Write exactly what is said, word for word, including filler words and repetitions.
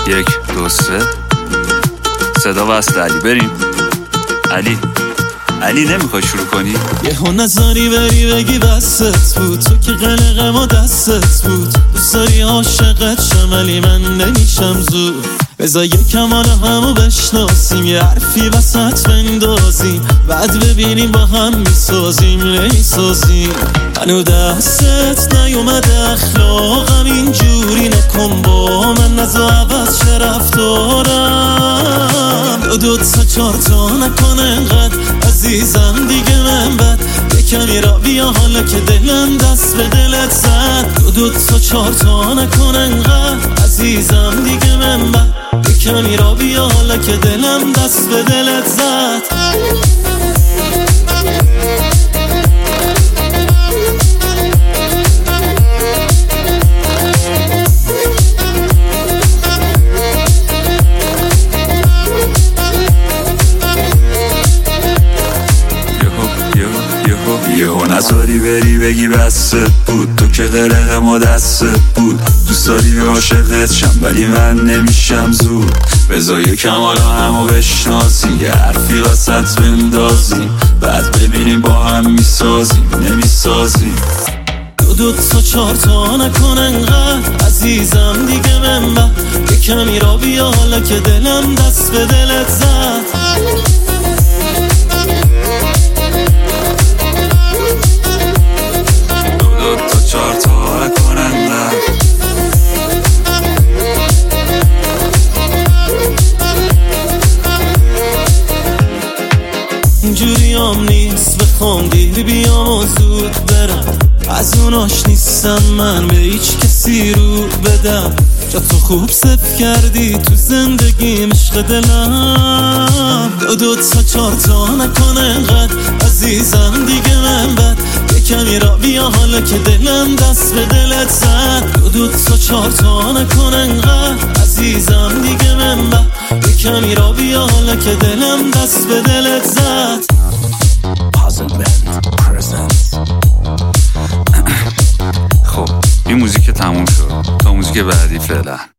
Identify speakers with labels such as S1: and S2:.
S1: یک دو سه صدا وصل علی. بریم علی. علی نمیخوای شروع کنی؟
S2: یه ها نظری بری بگی بستت بود، تو که قلقم و دستت بود. دوست داری عاشقت شم ولی من نمیشم زود. بذار یکم حالا همو بشناسیم، یه حرفی وسط بندازیم، بعد ببینیم با هم میسازیم نمیسازیم. منو دستت نیومده اخلاقم اینجوری نکن با من، نزا عوض چه رفتارم. دو دو تا چار تا نکن انقدر عزیزم دیگه من بد. یکمی را بیا حالا که دلم دست به دلت زد. دو دو تا چار تا نکن انقدر عزیزم دیگه من بد. یکمی را بیا حالا که دلم دست به دلت زد.
S1: یهو نذاری بری بگی بسته بود، تو که قلقم و دستت بود. دوست داری عاشقت شم ولی من نمیشم زود. بذار یکم حالا همو بشناسیم، یه حرفی وسط بندازیم، بعد ببینیم با هم میسازیم نمیسازیم.
S2: دو دو تا چار تا نکن انقدر عزیزم دیگه من بد. یکمی را بیا حالا که دلم دست به دلت زد. اینجوری هم نیست بخوام دیر بیام و زود برم، از اوناش نیستم من به هیچ کسی رو بدم. جا تو خوب صف کردی تو زندگیم عشق دلم. دو دو تا چار تا نکن انقدر عزیزم دیگه من بد. یکمی را بیا حالا که دلم دست به دلت زد. دو دو تا چار تا نکن انقدر عزیزم دیگه من بد. یکمی را بیا حالا که دلم دست به دلت زد.
S1: خب این موزیک تموم شد، تا موزیک بعدی فعلا.